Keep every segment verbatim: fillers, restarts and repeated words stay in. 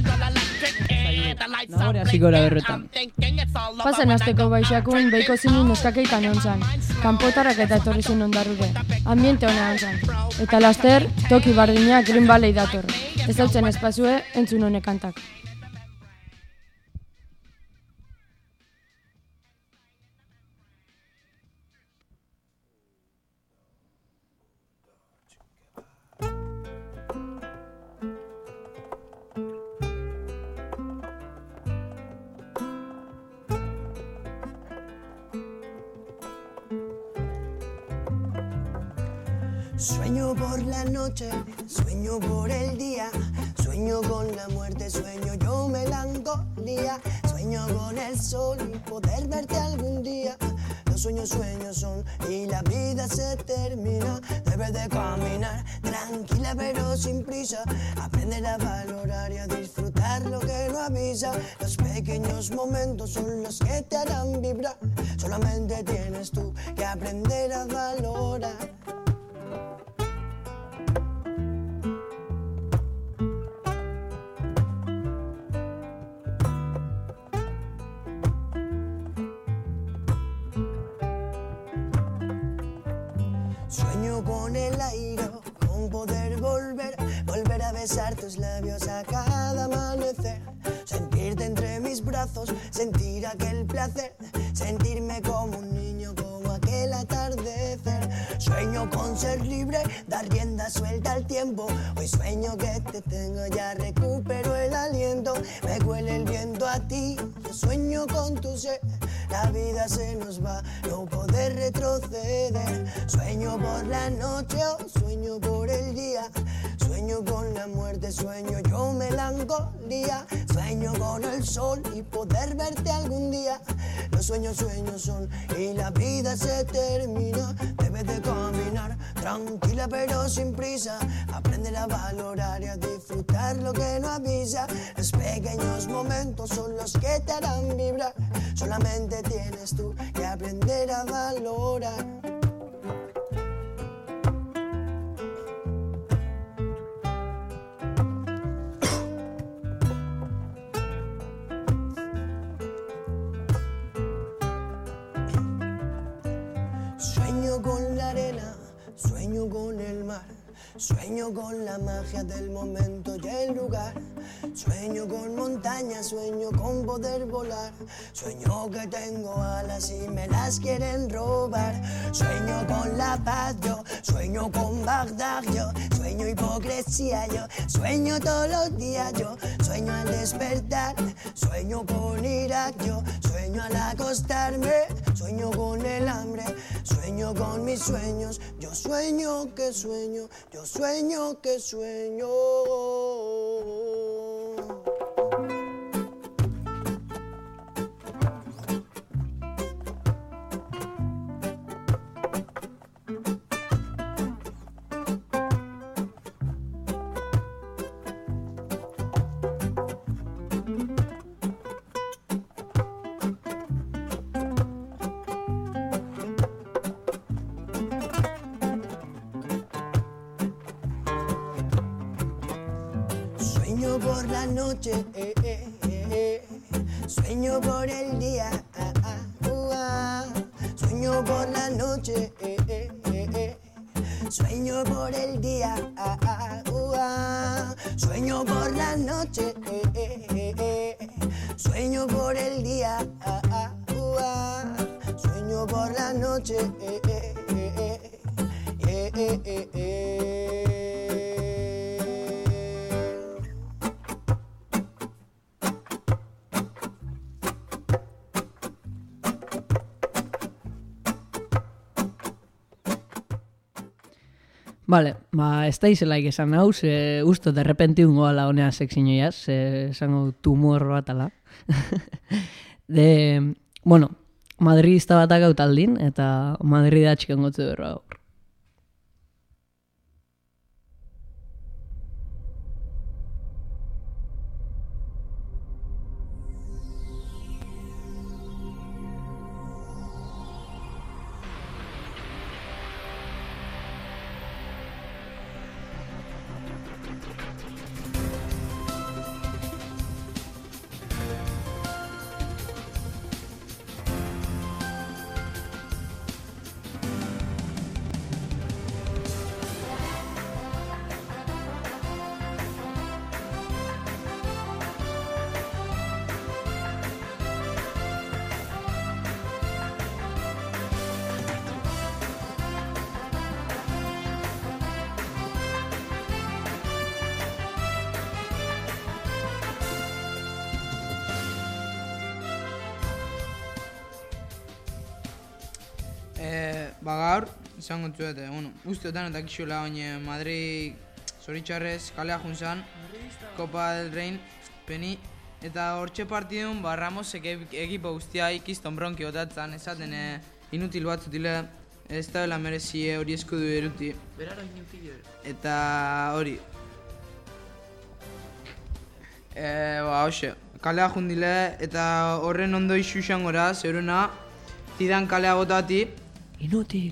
Nagore hasiko da berretan. Pasan asteko baixakuen beiko zinu neskakeikan onzan. Kanpotarrak eta etorri zen ondarrure. Ambiente hona onzan. Eta laster, toki bardinak Green Valley dator. Ez dautzen espazue, entzun honek kantak. Sueño por la noche, sueño por el día, sueño con la muerte, sueño yo melancolía, sueño con el sol y poder verte algún día. Los sueños sueños son y la vida se termina. Debes de caminar tranquila pero sin prisa, aprender a valorar y a disfrutar lo que no avisa. Los pequeños momentos son los que te harán vibrar. Solamente tienes tú que aprender a valorar. Sueño con el aire, con poder volver, volver a besar tus labios a cada amanecer, sentirte entre mis brazos, sentir aquel placer, sentirme como un niño, como aquel atardecer. Sueño con ser libre, dar rienda suelta al tiempo. Hoy sueño que te tengo, ya recupero el aliento, me huele el viento a ti. Yo sueño con tu ser, la vida se nos va, no poder retroceder. Sueño por la noche, oh, sueño por el día, sueño con la muerte, sueño yo melancolía, sueño con el sol y poder verte algún día. Los sueños sueños son y la vida se termina. Debes de caminar tranquila pero sin prisa, aprender a valorar y a disfrutar lo que no avisa. Los pequeños momentos son los que te harán vibrar. Solamente tienes tú que aprender a valorar. Sueño con la arena, sueño con el mar, sueño con la magia del momento y el lugar. Sueño con montañas, sueño con poder volar, sueño que tengo alas y me las quieren robar. Sueño con la paz yo, sueño con Bagdad yo, sueño hipocresía yo, sueño todos los días yo, sueño al despertar, sueño con Irak yo, sueño al acostarme, sueño con el hambre, sueño con mis sueños, yo sueño que sueño, yo sueño que sueño. Sueño por la noche, eh, eh, eh, eh. Sueño por el día, ah, ah, uh, ah. Sueño por la noche, eh, eh, eh, eh. Sueño por el día, ah, ah, uh, ah. Sueño por la noche, eh, eh, eh, eh. Sueño por el día, ah, ah, uh, ah. Sueño por la noche, eh, eh, eh, eh. Eh, eh, eh, eh. Vale, ba, ez da izelaik esan hau, ze usto derrepenti ungo ala honea sexinoiaz, ze esango tumor bat ala. De, bueno, Madridista batak hau taldin, eta Madrida txiken gotze berra gaur. ba gaur, izango zuet, bueno, usteotan eta kixola, baina Madrid zoritxarrez kalea juntzan, Copa del Rein, peni, eta hortxe partidun, ba Ramosek ekipo guztia ikizton bronki otatzen, esaten inutil batzutile, ez da bela merezie hori eskudu eruti. Beraro inutil. Eta hori. E, ba, hoxe, kalea jundile, eta horren ondo isu gora, zeruna, zidan kalea botati. Inutil.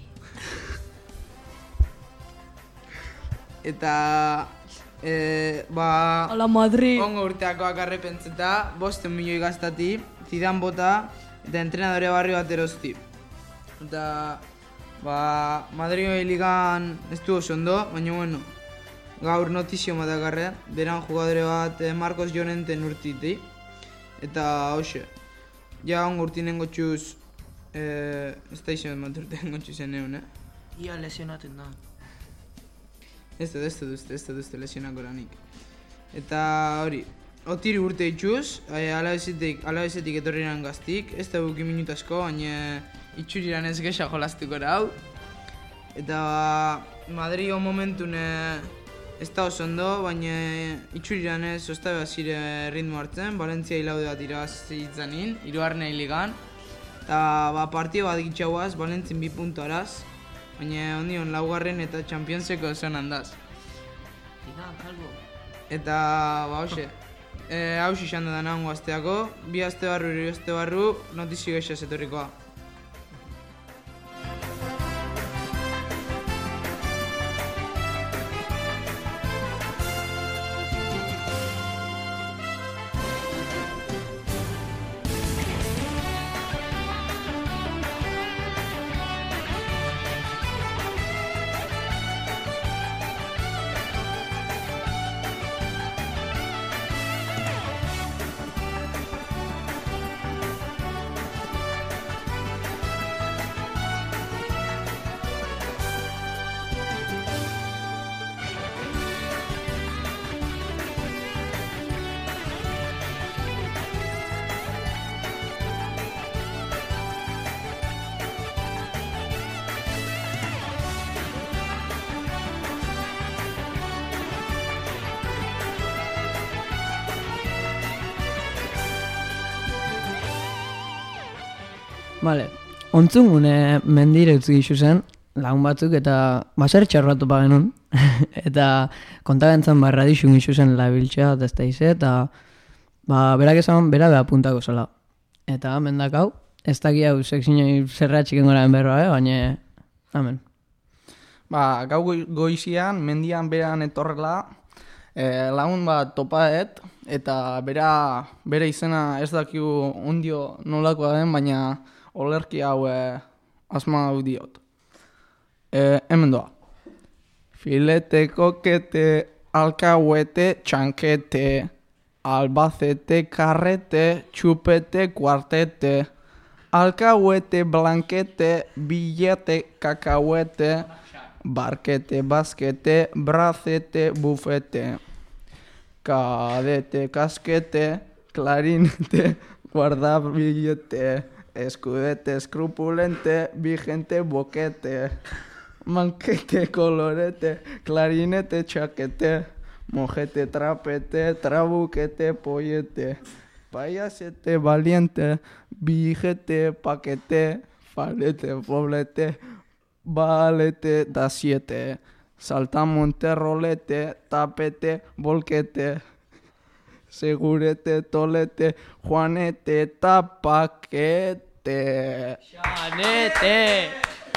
Eta, e, ba... Ala Madrid. Ongo urteakoak arrepentzeta, bosten milioi gaztati, zidan bota, eta entrenadore barri bat erosti. Eta, ba, Madrid ligan ez du oso ondo, baina bueno, gaur notizio matakarre, beran jugadore bat eh, Marcos Llorenten urtiti. Eta, hoxe, ja ongo urtinen gotxuz, eh, ez da izan bat urten gotxuzen egun, eh? Ia lesionaten da. Ez dut, ez dut uste, ez dut uste lesionako lanik. Eta hori, otiri urte itxuz, alabezetik, alabezetik etorriran gaztik, ez da buki minutu asko, baina itxuriran ez gesa jolaztuko hau. Eta Madrid on momentun ez da oso ondo, baina itxuriran ez ostabe bazire ritmo hartzen, Valentzia hilaude bat irabazitzanin, hirugarren ligan. Eta ba, partio bat gitxauaz, Valentzin bi puntu araz, baina ondion laugarren eta Championseko zon handaz. Ina, kalbo. Eta, ba, hoxe, e, hausi izan da nango azteako, bi azte barru, hiru azte barru, notizio geixaz etorrikoa. Vale, ontzun gune mendire utzi gizu zen, lagun batzuk eta basar txarratu pagenun. Eta kontagentzan barra dixun gizu zen labiltzea eta ez da ize, eta ba, berak esan bera beha puntako zela. Eta mendak hau, ez daki hau sekzinoi zerratxiken goraren berroa, eh? Baina, amen. Ba, gau goizian, mendian beran etorrela, e, lagun bat topaet, eta bera, bere izena ez dakigu ondio nolakoa den, baina olerki hau e, asma hau diot. E, hemen doa. Filete, kokete, alkahuete, txankete, albacete, karrete, txupete, kuartete, alkahuete, blankete, billete, kakahuete, barkete, baskete, brazete, bufete, cadete, casquete, clarinete, guardabillete, escudete, escrupulente, vigente, boquete, manquete, colorete, clarinete, chaquete, mojete, trapete, trabuquete, pollete, payasete, valiente, vigete, paquete, falete, poblete, balete, da siete, saltamonte, rolete, tapete, volquete, segurete, tolete, juanete, tapaquete. Xanete!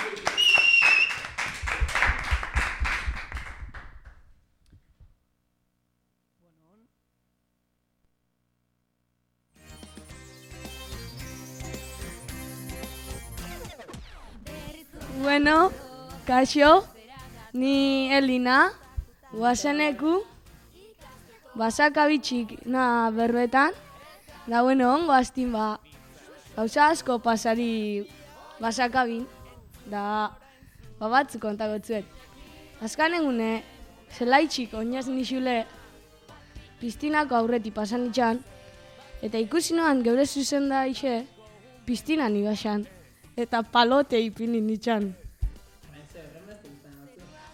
Bueno, kaixo, ni Elina, guazeneku, basakabitxik na berbetan, da bueno, ongo astin ba, gauza asko pasari basakabin, da ba batzu kontakotzuet. Azkan egune, zelaitxik oinaz nixule piztinako aurreti pasan itxan, eta ikusi noan geure zuzen da ixe, piztinan ibaxan. Eta palote ipini nitxan.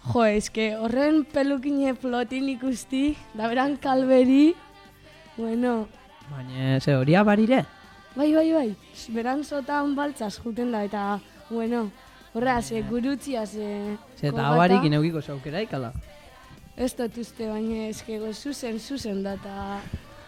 Jo, eske horren pelukine flotin ikusti, da beran kalberi, bueno, Baina, ze horia barire? bai, bai, bai, beran zotan baltzaz juten da, eta, bueno, horra, ze gurutzia, ze... Ze eta kogata. abarik ineukiko zaukera ikala. Ez dut uste, baina eske go zuzen, zuzen da, eta...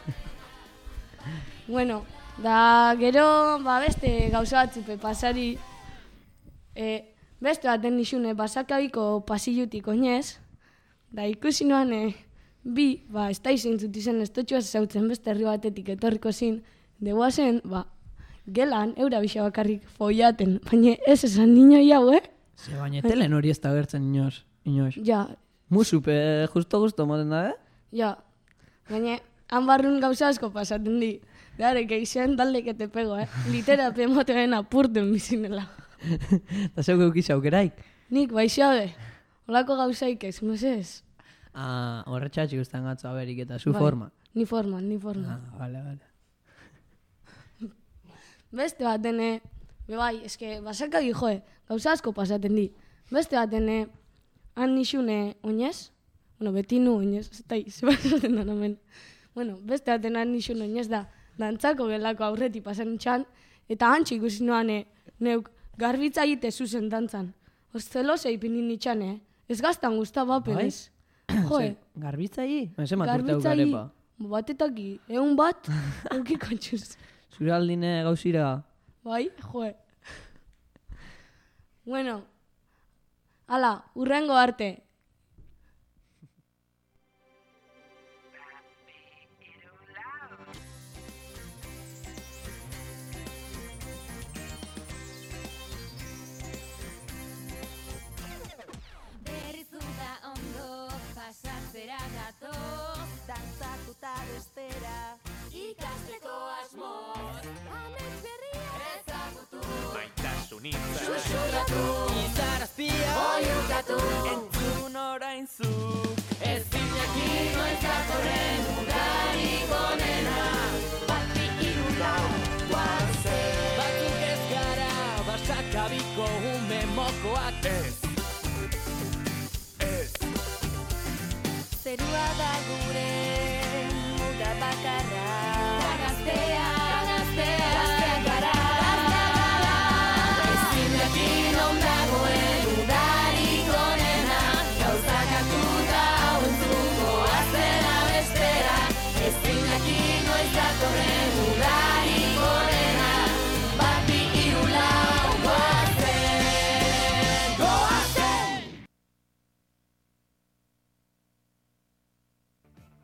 bueno, da gero, ba, beste gauza batzupe pasari, e, beste baten nixune, basakabiko pasillutik oinez, da ikusi noan, e, bi, ba, ez da izentzut izen, ez totxua zautzen beste herri batetik etorriko zin, degoa zen, ba, gelan, eura bisa bakarrik follaten, baina ez esan niñoi hau, eh? Ze baina telen hori ez da gertzen inoz. Inoz. Ja, Musupe, justo-justo moten da, eh? ja, baina han barrun gauza asko pasaten di. Dare, geixen dalde que te pego, eh? Literape moten apurten bizinela. Eta zeuk eukiz aukeraik. Nik, baixabe, holako gauzaik ez, mesez? Ah, horretxatxi guztan gatzu aberik eta zu Bai, forma. Ni forma, ni forma. Ah, vale, vale. Beste batene, be bai, eske, basakagi joe, gauza asko pasaten di. Beste batene, han nixune oinez, bueno, beti nu oinez, ez da iz, pasaten da nomen. Bueno, beste baten han nixune oinez da, dantzako gelako aurreti pasan txan, eta hantxe ikusi noane, neuk garbitza egite zuzen dantzan. Ostelosa ipinin nitxane, ez gaztan guzta bapenez. Joe, Ze, garbitzai? Eze maturte garbitzai, aukarepa. batetaki, egun bat, eukiko txuz. Zure aldine gauzira. Bai, joe. Bueno, ala, urrengo arte. Berrizuta ondo pasatzera gato, Dantzatuta bestera, ikasteko asmoz, amets berria ezagutu, Maitasunitza susurratu, Izarazpia oiukatu, entzun orain zuk ezin jakin noiz datorren udarik onena, bat bi hiru lau, guazen. Batzuk ez gara basakabiko ume mokoak Ez Ez Zerua da gure muga bakarra, gaztea, gaztea, gaztea gara, ezin jakin non dagoen udarik onena, gauzak hartuta hau entzuko aztera bestera, ezin jakin noiz datorren udarik onena, bat bi hiru lau, goazen, goazen!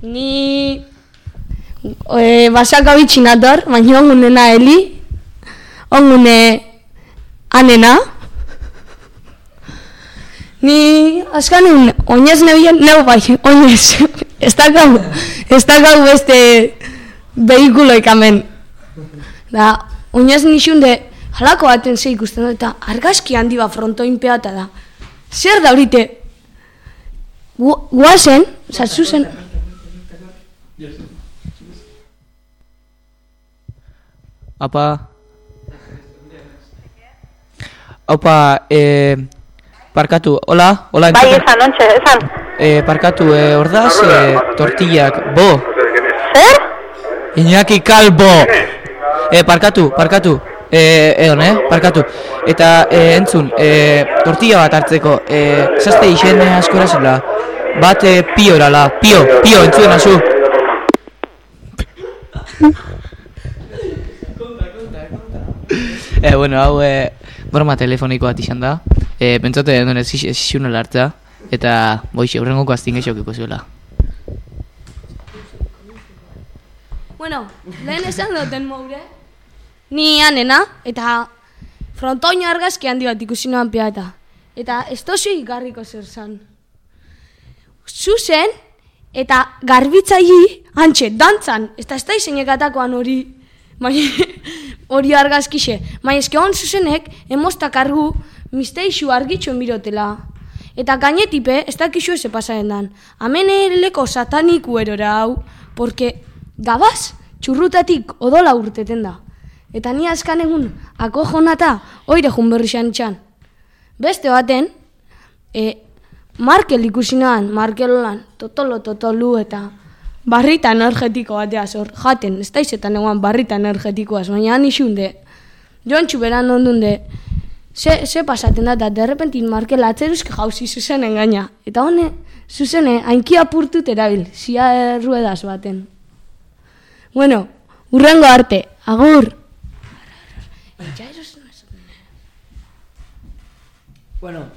Ni e, basaka bitxinator, baina ongunena Eli, ongune anena. Ni askanun oinez nebien, neu bai, oinez, ez dakau, ez dakau beste behikuloik hemen. Da, oinez nixunde, halako baten ze ikusten dut, eta argazki handi bat frontoin peata da. Zer da horite? Guazen, zatzu zen... Apa... Opa, eh... Parkatu, hola, hola... Bai, esan, ontxe, esan. Eh, parkatu, eh, ordaz, eh, tortillak, bo. Zer? Iñaki Calvo! Eh, parkatu, parkatu. Eh, egon, eh, parkatu. Eta, eh, entzun, eh, tortilla bat hartzeko, eh, zazte isen askora zela. Bat, eh, pio erala, pio, pio, entzuen azu. Eh, bueno, hau, eh, broma telefoniko bat izan da. Eh, pentsote den ez zizunela hartza. Eta, boixe, horrengoko aztin geixokiko zuela. Bueno, lehen esan duten moure. Ni anena, eta frontoina argazki handi bat ikusi noan peata. Eta ez tozu igarriko zer zan. Zuzen, eta garbitzaili, antxe, dantzan, ez da ez da izenekatakoan hori, hori argazkixe. Baina eske hon zuzenek, emostak argu, misteixu argitxuen birotela. Eta gainetipe, ez dakizu eze pasaren dan. Hemen leko sataniku erora hau, porque gabaz, txurrutatik odola urteten da. Eta ni azkan egun, akojonata, oire jun berri xantxan. Beste baten, e, Markel ikusi noan, Markel lan, totolo, totolu, eta barrita energetiko batea zor, jaten, ez da izetan eguan barrita energetikoaz, baina han isunde, joan txuberan ondunde, ze, ze pasaten da, eta derrepentin Markel atzeruzke jauzi zuzenen gaina. Eta hone, zuzene, hainki apurtut erabil, zia ruedaz baten. Bueno, urrengo arte, agur! Bueno,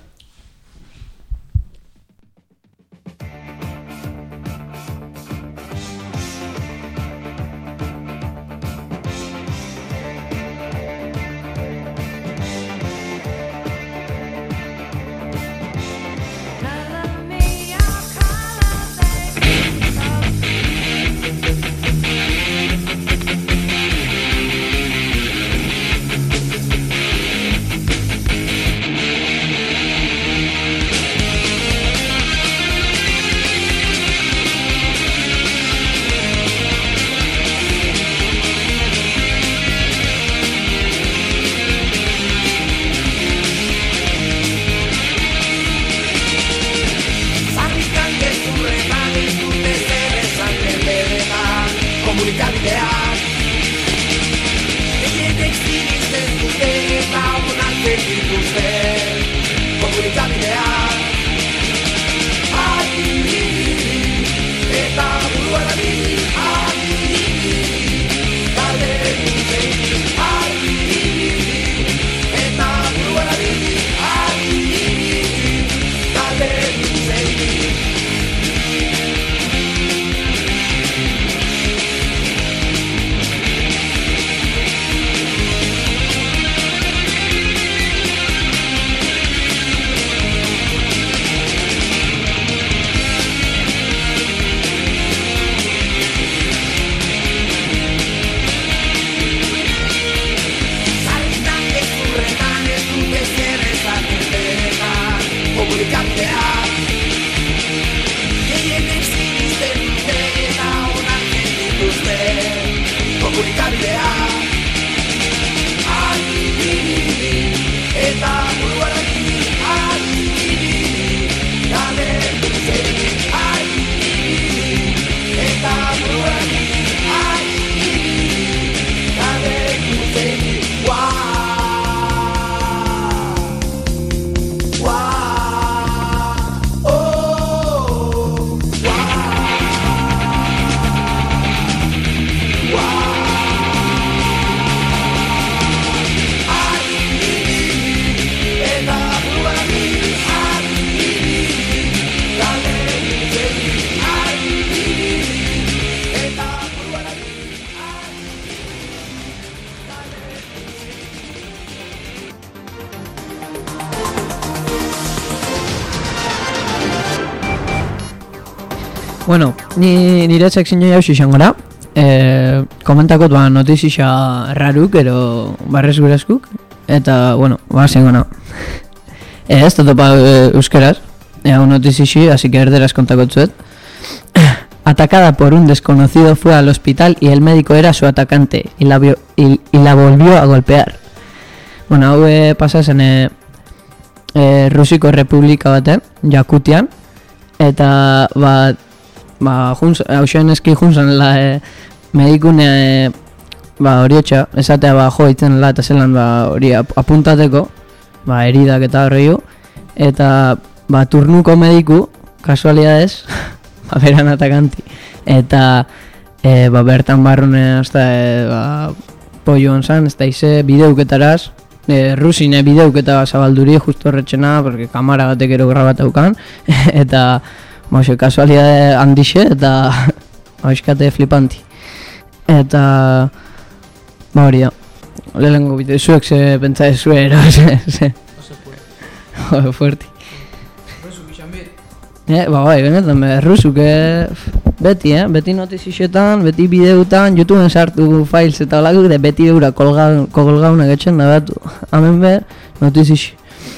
Bueno, ni nire sekzio jauz izango da. Eh, komentakot ba notizia raruk, ero barrez gurezkuk. Eta, bueno, ba, zingona. Eh, ez da topa eh, euskeraz. Ea un notizia, así que erderaz kontakotzuet. Atacada por un desconocido fue al hospital y el médico era su atacante y la, vio, y, y la volvió a golpear. Bueno, hau eh, pasa zen eh, eh, Rusiko Republika baten, Yakutian, eta ba, ba hausen eski junzan la eh, medikune eh, ba horiotxa, esatea ba jo itzen la eta zelan ba hori ap apuntateko, ba heridak eta horreio, eta ba turnuko mediku, kasualidades, ba beran atakanti, eta e, ba bertan barrune hasta e, ba polloan zan, ez da ize bideuketaraz, e, rusine bideuketa zabalduri justo horretxena, porque kamara batek ero grabat aukan, eta ba oso kasualidade handixe, eta ba eskate flipanti. Eta ba hori da, lehenko bide, zuek ze pentsa ez zuero, ze, ze. Oso fuerte. Oso fuerte. Rusuk izan bit. Eh, ba bai, benetan, rusuk, eh, beti, eh, beti notizixetan, beti bideutan, YouTubeen sartu files eta olakuk, de beti eura kolgaunak etxen da batu. Hemen be, notizixi.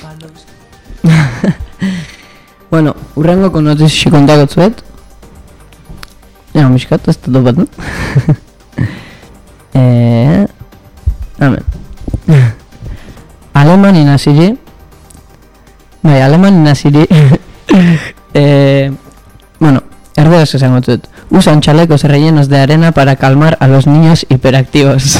Bueno, urrengoko notizixi kontakotzuet. Ja, miskat, ez da topat, no? eh, hemen. Alemani naziri, bai, alemani naziri, Eh, bueno, erderaz esango dut. Usan chalecos rellenos de arena para calmar a los niños hiperactivos.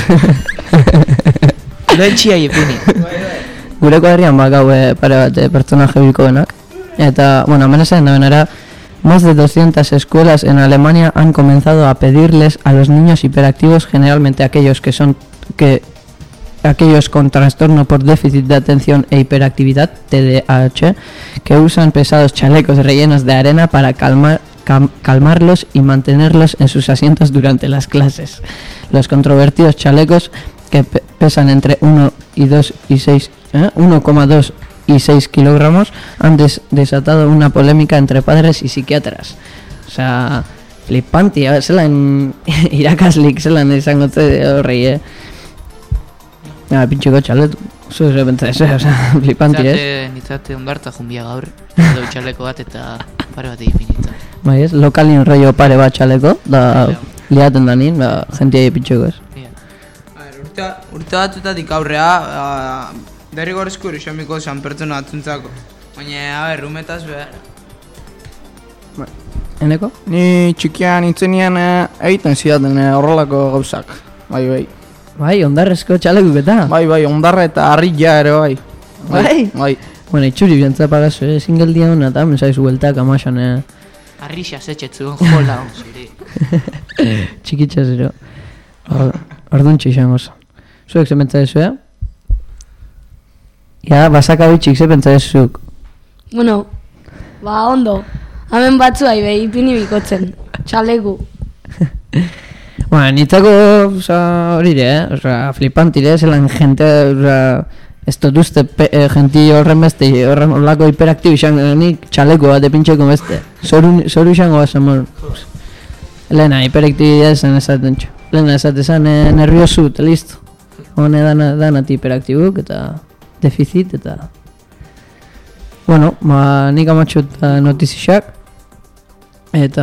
Lo etxia ipini. Gure kuadrian bakau e, pare bat e, pertsonaje bilkoenak. Eta, bueno, amenazan da benara, más de doscientas escuelas en Alemania han comenzado a pedirles a los niños hiperactivos, generalmente aquellos que son que aquellos con trastorno por déficit de atención e hiperactividad, T D A H, que usan pesados chalecos rellenos de arena para calmar, cam, calmarlos y mantenerlos en sus asientos durante las clases. Los controvertidos chalecos, que pe pesan entre uno y dos y seis, ¿eh? uno coma dos y seis kilogramos, han des desatado una polémica entre padres y psiquiatras. O sea, flipanti, zelan irakaslik, zelan izango ze horrei, eh? Ja, pintxeko txaletu, zu zer bentza ez, oza, flipanti ez. Nitzate, nitzate ondarta jumbia gaur, edo txaleko bat eta pare bat egipinitza. Bai ez, lokalin rollo pare bat txaleko, da liaten da nien, ba, jentia egipintxeko ez. A ver, urte, urte batutatik aurrea, uh, derrigorrezko erosamiko zan pertsona atzuntzako. Baina, a ver, rumetaz behar. Eneko? Ni txikian itzenien eh, egiten zidaten eh, horrelako gauzak, bai, bai. Bai, ondarrezko txalekuk eta? Bai, bai, ondarra eta harria ere bai. Bai? Bai. Bueno, itxuri biantza pagazu, eh, singeldia hona eta mensaiz hueltak amaxan, eh. Arrixa zetxetzuen jola hon zure. Txikitza zero. Orduan txixan oso. Zuek ze pentsa dezu, eh? Ja, basaka bitxik ze pentsa dezuk. Bueno, ba, ondo. Hemen batzu aibe, ipini bikotzen. Txaleku. Bueno, nitzako, oza, horire, eh? Oza, flipantire, zelan jente, oza, ez dut uste eh, jenti horren beste, horren horlako hiperaktibo izan, nik txaleko bat epintxeko beste. Zoru, zoru izango bat zamor. Lehena, hiperaktibidea zen esaten txo. Lehena esate zen eh, nerviosu, eta listo. Hone dana, danati hiperaktibuk, eta deficit, eta... Bueno, ba, nik amatxut uh, notizixak, eta...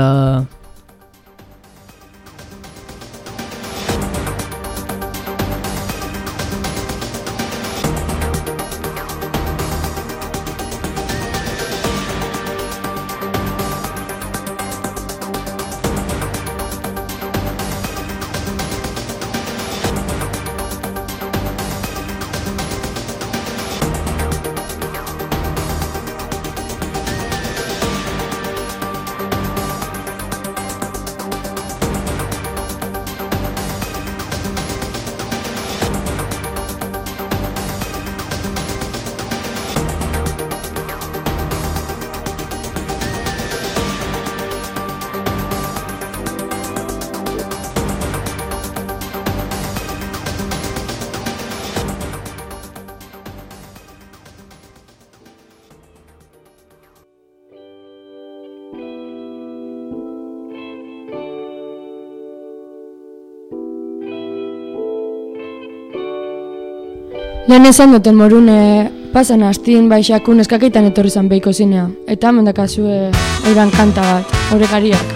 Lehen esan duten morune pasan hastin baixakun eskakeitan etorri zan behiko zinea. Eta hemen dakazue euran kanta bat, horregariak.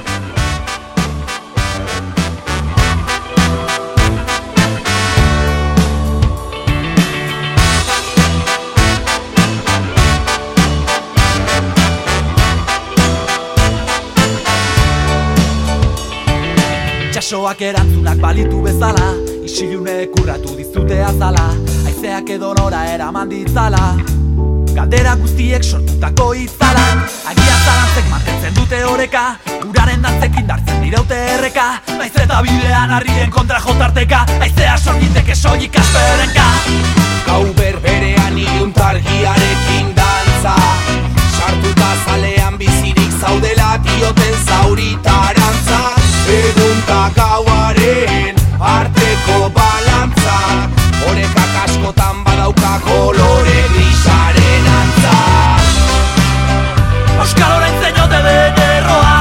Itxasoak erantzunak balitu bezala, isilune kurratu dizute azala, haizeak edo nora eraman ditzala, galdera guztiek sortutako itzala. Agia zalantzek mantentzen dute oreka, uraren dantzekin dartzen diraute erreka, naiz eta bidean harrien kontra jotarteka, haizea sorgiteke soilik asperenka. Gau berberean iluntargiarekin dantza, sartuta zalean bizirik zaudela dioten zauritarantza, egunta gauaren arteko balantza, horekak askotan badauka kolore grisaren antza. Euskal oraintzen jote den erroa,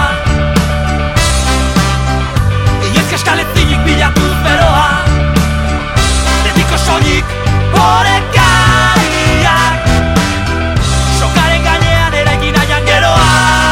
inoizk eskaletzinik bilatuz beroa, betiko soilik horekariak, sokaren gainean eraikin nahian geroa.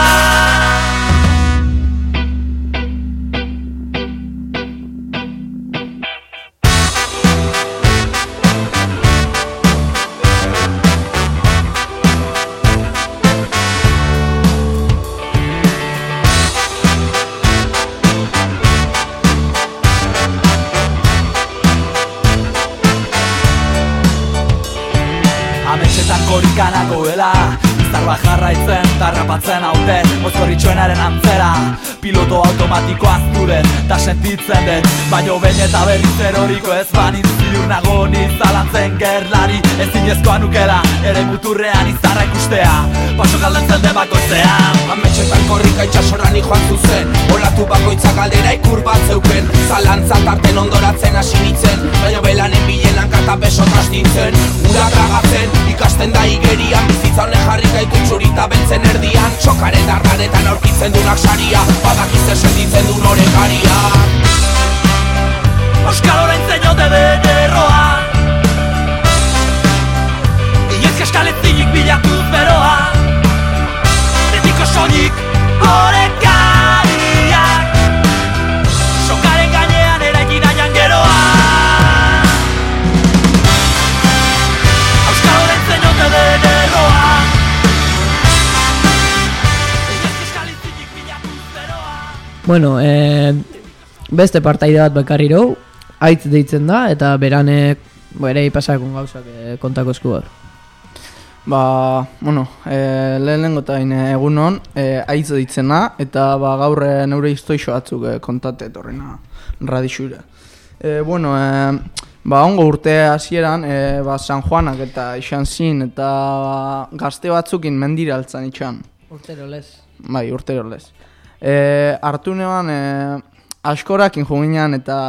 Korikanagoela, izarba jarraitzen, tarrapatzen haute, mozkorritxoenaren antzera, piloto automatikoa azturen, ta sentitzen den, baino behin eta berriz eroriko ez banin ziur nago nizalantzen gerlari, ezinezkoa nukela, ere muturrean izarra ikustea, paso galdentzen den bakoitzean. Ametxetan korrika itxasoran joan zuzen, olatu bakoitzak galdera ikur bat zeuken, zalantza tarten ondoratzen hasi nintzen, baino belanen bilen hankata beso trastintzen, ura tragatzen, ikasten da igerian, bizitza honen jarri gaitu txurita beltzen erdian, txokaren dardaretan aurkitzen dunak saria, badakize sentitzen duen horekaria. Euskal oraintzen jote den erroa, inoizk eskaletzinik bilatuz beroa, betiko soilik horekariak, sokaren gainean eraikin nahian geroa. Euskal oraintzen jote den erroa, inoizk eskaletzinik bilatuz beroa. Bueno, eh, beste partaide bat bekarriro, aitz deitzen da, eta beranek bere pasakun gauzak eh, kontakozku hor. Ba, bueno, e, lehenengo eta egunon, e, aitz deitzena, eta ba, gaur e, neure historio batzuk e, kontate etorrena radixura. E, bueno, e, ba, ongo urte hasieran, e, ba, San Juanak eta izan zin, eta ba, gazte batzukin mendira altzan itxan. Urtero lez. Bai, urtero lez. E, hartu neban, e, askorakin juginan, eta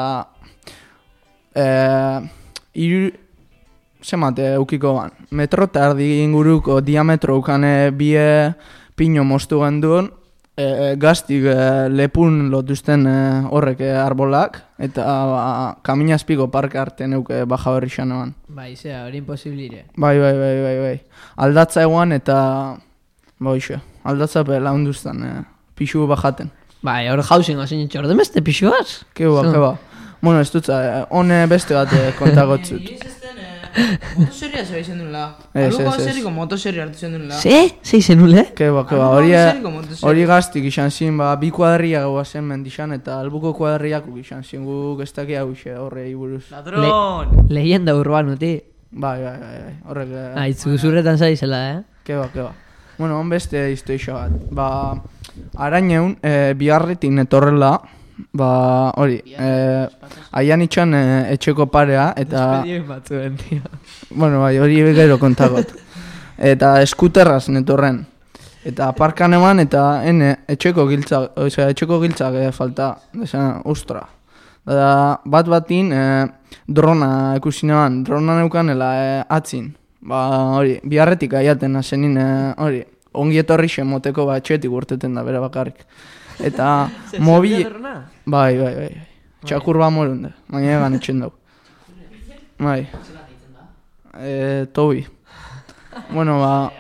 e, iru, zemate eukiko ban, metro eta erdi inguruko diametro ukane bie pino moztu genduen, e, gaztik e, lepun lotuzten e, horrek e, arbolak, eta ba, kaminazpiko parke arte neuke baja berri xanoan. Bai, zera, hori imposiblire. Bai, bai, bai, bai, bai. Aldatza eguan eta, ba, iso, aldatza pe launduztan, e, pixu bajaten. Bai, hor jausin gazin etxor, demeste pixuaz? Keba, So. keba. Bueno, ez dutza, e, hone beste bat e, kontagotzut. Motoseria zeba izen duen la. Aluko zerriko motoseria hartu zen duen la. Ze? Ze izen ule? Keba, keba, hori hori gaztik izan zin, ba, bi kuadria gau zen mendixan, eta albuko kuadriak izan zin, guk ez daki hau ise, horre iburuz. Ladron! Le, leyenda urbano, ti. Bai, bai, bai, bai, horrek... Aitz, guzurretan zaizela, eh? Keba, keba. Bueno, hon beste iztoixo bat. Ba, araineun, e, biharretik netorrela, ba, hori, eh, aian itxan eh, etxeko parea, eta... Despedioin batzuen, tio. Bueno, bai, hori gero kontakot. Eta eskuterraz netorren. Eta parkan eman, eta ene, etxeko giltzak, osea, etxeko giltzak eh, falta, desan, ustra. Da, bat batin, eh, drona ikusi neban, drona neukanela eh, atzin. Ba, hori, biharretik aiaten azenin, eh, hori, ongi etorri xe moteko bat txetik urteten da, bere bakarrik. Eta mobil... Bai, bai, bai. Txakur ba morun da. Baina egan etxen dugu. Bai. eh, Tobi. Bueno, ba...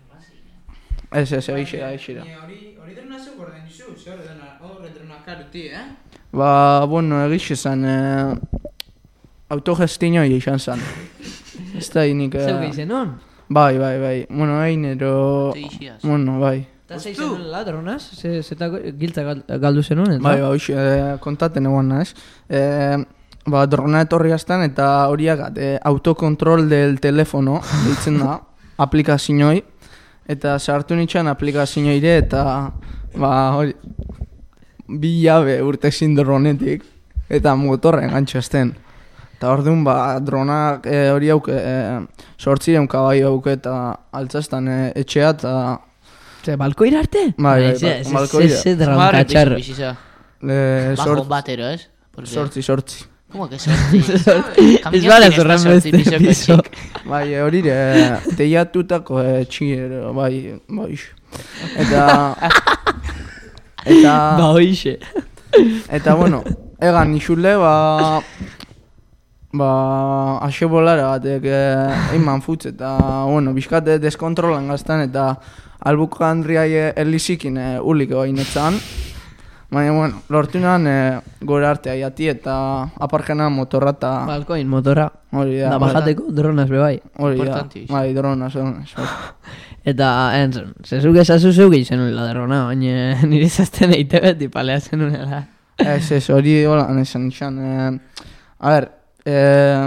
Ez, ez, egixe da, egixe da. Hori drona zeu gorden dizu, ze horre drona karuti, eh? Ba, bueno, egixe zen, eh, autogestiñoi izan zen. Ez da inik... Eh, Zeu gehizen hon? Bai, bai, bai. Bueno, egin ero... Bueno, bai. Eta zei zenun la, dronaz? Zeta giltza galdu zenun, eta? Bai, bai, eh, kontaten egon naiz. Eh, ba, drona etorri azten eta horiagat, eh, autokontrol del telefono, ditzen da, aplikazioi. Eta sartu nitxan aplikazioire eta, ba, hori, bi jabe urtezin dronetik, eta motorren gantxazten. Eta hor duen, ba, dronak e, hori hauke, e, sortziren kabai hauke eta altzaztan e, etxea eta... Ze, balkoira arte? Bai, bai, balkoira. Ze dronka txarro. Bajo batero, ez? Sortzi, sortzi. ¿Cómo que sortzi? Ez bala zurran beste piso. Bai, hori teiatutako txigero, bai, bai. Eta... Eta... Ba, hoixe. Eta, bueno, egan nixule, ba... Ba, ase bolara batek eiman futz eta, bueno, bizkate deskontrolan gaztan eta albuko handriai elizikin ulik egin etzan. Baina, bueno, lortu nahan e, gora artea jati eta aparkena motorra eta... Balkoin motorra. Hori da. Da bajateko dronaz be bai. Hori da, bai, dronaz, dronaz. Eta, entzun, zezuk esazu zeu gehizen la drona, baina nire zazten eite beti palea zenunela. Ez, ez, hori hola, nesan nixan. E, a ber, e,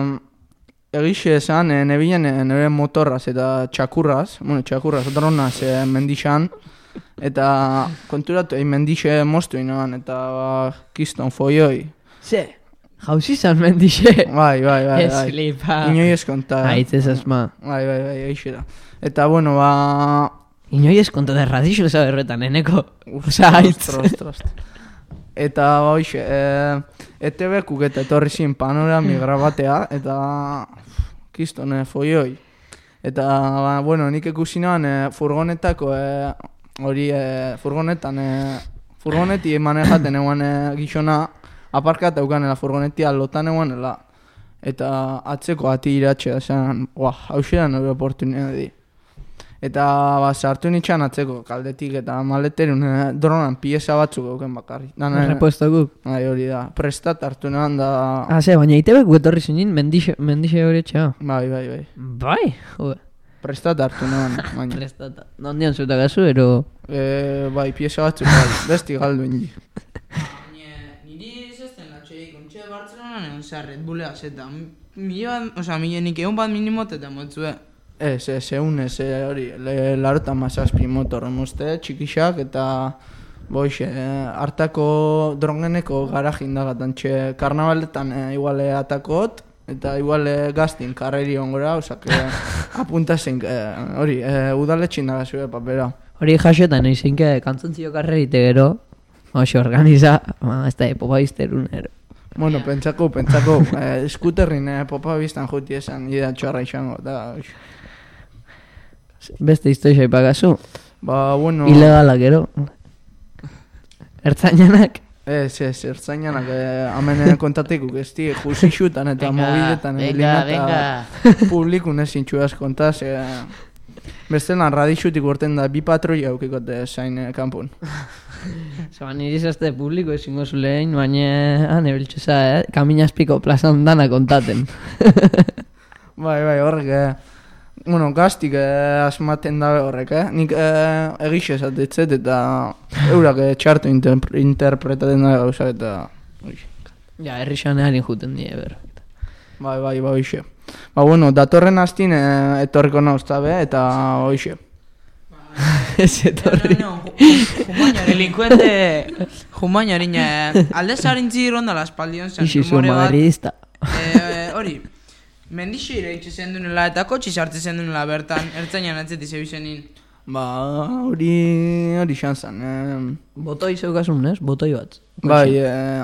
egixe esan, e, nebilen e, nire motorraz eta txakurraz, bueno, txakurraz, dronaz e, mendixan, eta konturatu egin mendixe moztu inoan, eta ba, kiston foioi. Ze, jauzi zan mendixe? Bai, bai, bai. Ez flipa. Inoi eskonta. Aitz ez asma. Bai, bai, bai, egixe da. Eta, bueno, ba... Inoi eskonta da radixo eza berretan, eneko. Osa, aitz. Ostro, ostro. Eta, ba, hoxe, e, E T B-kuk eta etorri zin panorami grabatea, eta kiston e, foioi. Eta, ba, bueno, nik ikusinan e, furgonetako... E, hori e, furgonetan, e, furgoneti manejaten eguan e, gixona aparkat eukanela furgonetia lotan eguanela. Eta atzeko ati iratxe da zen, guau, hausia da nire oportunidadi. Eta ba, sartu nitxan atzeko kaldetik eta maleterun e, dronan pieza batzuk euken bakarri. Repuestokuk? Bai, hori da, prestat hartu nean da... Ah, ze, baina ite beku etorri zinin mendixe, mendixe hori etxea. Bai, bai, bai. Bai, jode. Prestat hartu nean, baina. Prestata. Nondian zuta gazu, ero... E, bai, pieza batzuk bai, besti galdu indi. Niri zazten latxeik, ontxe Bartzelonan egon zea Red Bullea zeta. Mila bat, oza, mila nik egun bat minimot eta motzue. Ez, ez, egun ez, hori, larota mazazpi motor emozte, txikixak eta... Boixe, eh, hartako drongeneko garajin dagatan, txe, karnabaletan eh, iguale atakot, eta iguale gaztin karreri ongora, osak, eh, apuntazen, hori, eh, udaletxin dagazue papera. Hori jasoetan eizinke kantzontzio karrerite gero, oso organiza, ma, ez da, popa bizterun ero. Bueno, pentsako, pentsako, eh, skuterrin eh, popa biztan juti esan, ida txarra izango, da, oix. Beste historia ipagazu? Ba, bueno... Ilegala gero. Ertzainanak? Ez, ez, ertzainanak, eh, hemen kontatekuk ez di, jusixutan eta mobiletan venga, publikun ezin txuaz kontaz, eh, bestelan radixutik urten da bi patroia aukikote zain eh, kanpun. Zaba niri zazte publiko ezingo zulein, baina han ebiltxeza, eh? Kaminazpiko plazan dana kontaten. Bai, bai, horrek, eh, bueno, gaztik eh, asmaten dabe horrek, eh? Nik eh, egixe esatetzet eta eurak eh, txartu inter interpretaten dabe gauzak eta... Ja, herrixan ehalin juten die, ber. Bai, bai, bai, oixe. Ba, bueno, datorren hastin eh, etorriko nauztabe eta oixe. Ez etorri. Delinkuente... Jumañarina, alde zarintzi rondala espaldion zen. Ixizu madridista. Hori, mendixe ireitxe zen dunela eta kotxi sartze zen dunela bertan, ertzainan atzeti zebizenin. Ba, hori... hori xantzan. Eh... Botoi zeukasun, ez? Botoi bat. Bai, eh...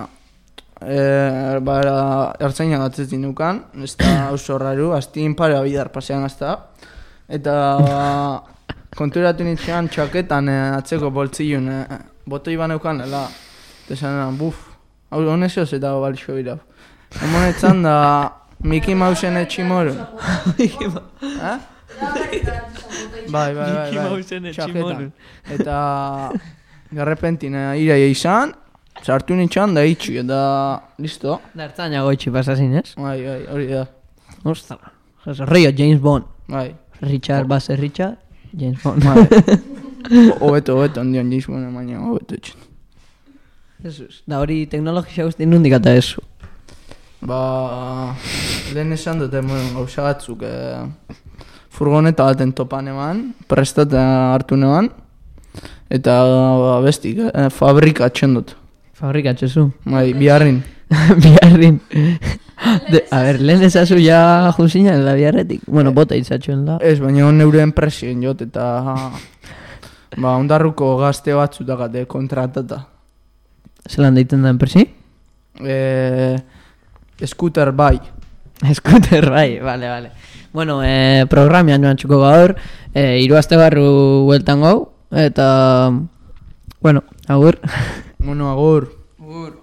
Eh, bara, ertzainan atzetin dukan, ez da oso raru, aztin pare bidar pasean azta. Eta... konturatu nintzean txaketan eh, atzeko boltzillun, eh, botoi baneukan, ela, eta esan, buf, hau honezoz eta balixo birau. Hemonetzan da, Mickey Mouseen etximoro. Mickey Mouse. Eh? Bai, bai, bai, Mickey bai. Mouseen Txaketan. Eta garrepentina iraia izan, sartu nintxan da itxi, eta listo. Da ertzaina goitxi pasazin, ez? Bai, bai, hori da. Ostra. Rio, James Bond. Bai. Richard, base Richard, James Bond. Bai. Obeto, obeto, ondion James Bond, baina obeto etxen. Jesus. Da hori teknologia guzti nundik eta ezu. Ba, lehen esan dute gauza batzuk eh, furgoneta baten topan eman, prestat hartu neban, eta ba, bestik, eh, fabrikatzen dut. Fabrikatzen zu? Bai, biharrin. Biharrin. De, a ver, lehen ezazu ja jusina en la biharretik. Bueno, bota itzatxuen da. Ez, baina hon neure enpresien jot, eta ba, ondarruko gazte batzutakate kontratata. Zelan deiten da enpresi? Eh... Scooter bai. Scooter bai, vale, vale. Bueno, eh, programian joan txuko gaur, eh, hiru aste barru bueltan gau, eta, bueno, agur. Bueno, agur. Agur.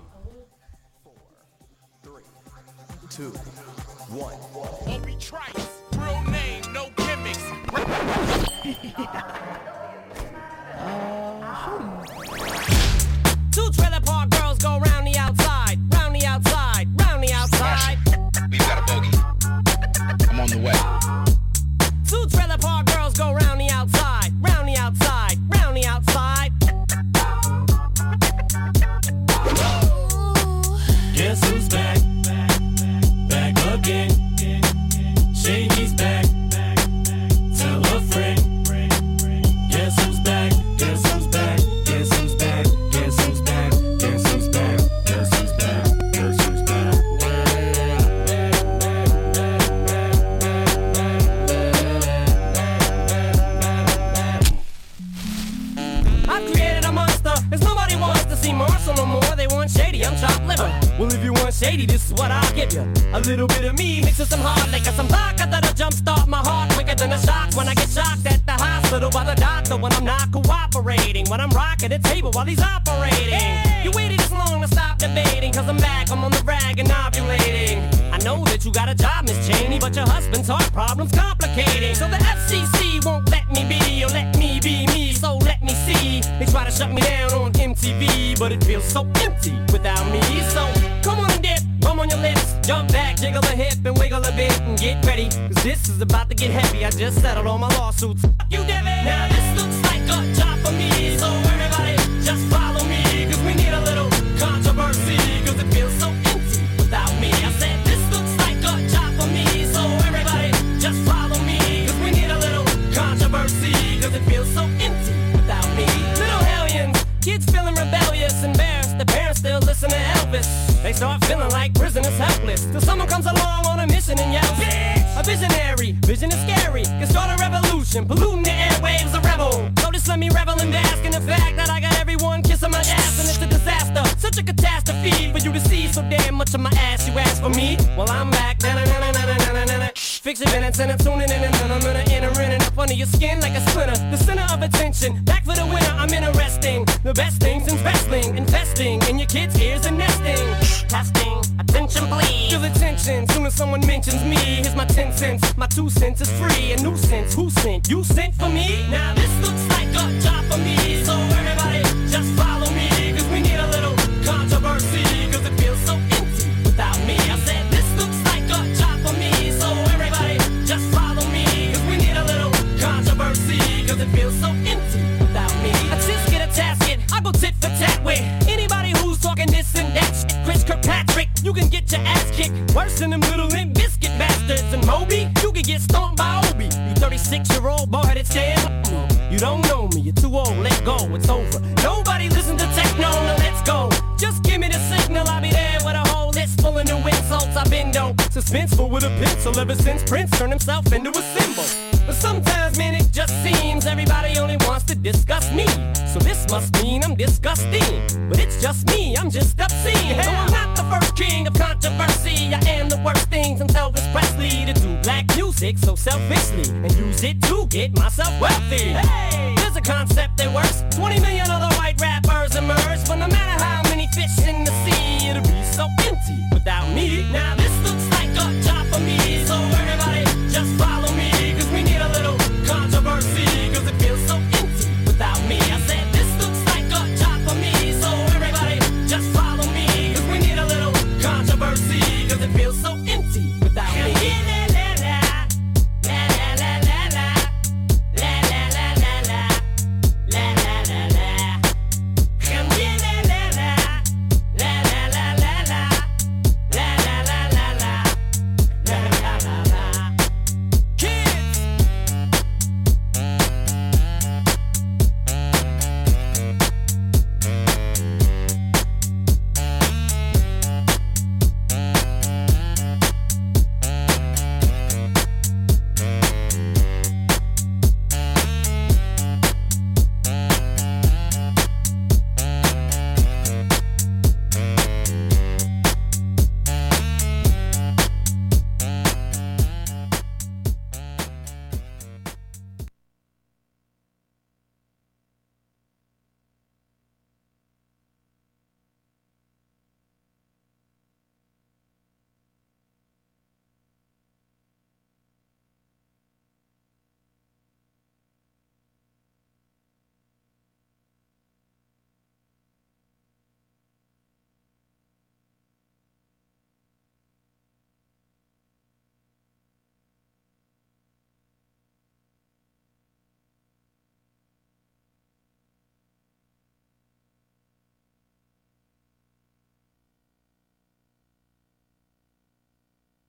Two trailer park girls go round the outside, round the outside, round the outside. We've got a bogey. I'm on the way. Two trailer park girls go round the outside, round the outside, round the outside. Guess who's back? Back again. Shady's back. Tell a friend. Guess who's back? Guess who's back? Guess who's back? Guess who's back? Guess who's back? Guess who's back? Guess who's back? I've created a monster, as nobody wants to see Marshall no more. They want Shady, I'm chopped liver. Well, if you want Shady, this is what I'll give you. A little bit of me mixed with some hard liquor, some vodka that'll jumpstart my heart quicker than a shock when I get shocked at the hospital by the doctor when I'm not cooperating, when I'm rocking the table while he's operating. Hey! You waited this long to stop debating, cause I'm back, I'm on the rag and ovulating. I know that you got a job, Miss Cheney, but your husband's heart problem's complicating. So the F C C won't let me be, or let me be me, so let me see. They try to shut me down on M T V, but it feels so empty without me. So come on and dip, bum on your lips, jump back, jiggle a hip and wiggle a bit and get ready, cause this is about to get heavy. I just settled all my lawsuits. Fuck you, Devin. Now this looks like a job for me, so everybody just follow me, cause we need a little controversy, cause it feels so empty without me. I said this looks like a job for me, so everybody just follow me, cause we need a little controversy, cause it feels so empty without me. Little hellions, kids feeling rebellious, embarrassed, the parents still listen to Elvis. They start feeling like prisoners helpless, till someone comes along on a mission and yells, bitch! A visionary, vision is scary, can start a revolution, polluting the airwaves, a rebel. So just let me revel and bask in the fact that I got everyone kissing my ass, and it's a disaster, such a catastrophe for you to see so damn much of my ass. You ask for me, well I'm back. Fix your minutes and I'm tuning in and I'm gonna enter in and up under your skin like a splinter. The center of attention, back for the winner, I'm interesting. The best things in wrestling, investing in your kids' ears and nesting. Testing, attention please. Feel the tension, soon as someone mentions me. Here's my ten cents, my two cents is free. A nuisance, who sent? You sent for me? Now this looks like a job for me, so everybody just follow me, cause we need a little controversy, cause it feels so empty without me. I said this looks like a job for me, so everybody just follow me, cause we need a little controversy, cause it feels so empty without me. I just get a tasket, I go tit for tat with anybody who's talking this and that shit. Chris Kirkpatrick, you can get your ass kicked worse than them little Limp Bizkit bastards. And Moby, you can get stomped by Obi. You thirty-six year old boy headed stand. You don't know me, you're too old, let go, it's over. Nobody listen to techno, now let's go. Just give me the signal, I'll be there with a whole list full of new insults. I've been dope, suspenseful with a pencil ever since Prince turned himself into a symbol. But sometimes, man, it just seems everybody only wants to discuss me. So this must mean I'm disgusting. But it's just me, I'm just obscene. So I'm not the first king of controversy. I am the worst thing since Elvis Presley to do black music so selfishly and use it to get myself wealthy. Hey, there's a concept that works. twenty million other white rappers emerge, but no matter how many fish in the sea, it'll be so empty without me. Now